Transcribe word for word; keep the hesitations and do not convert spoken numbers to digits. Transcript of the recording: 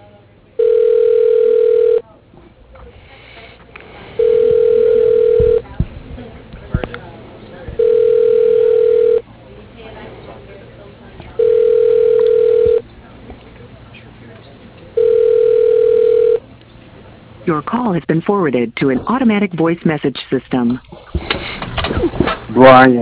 Your call has been forwarded to an automatic voice message system. Brian.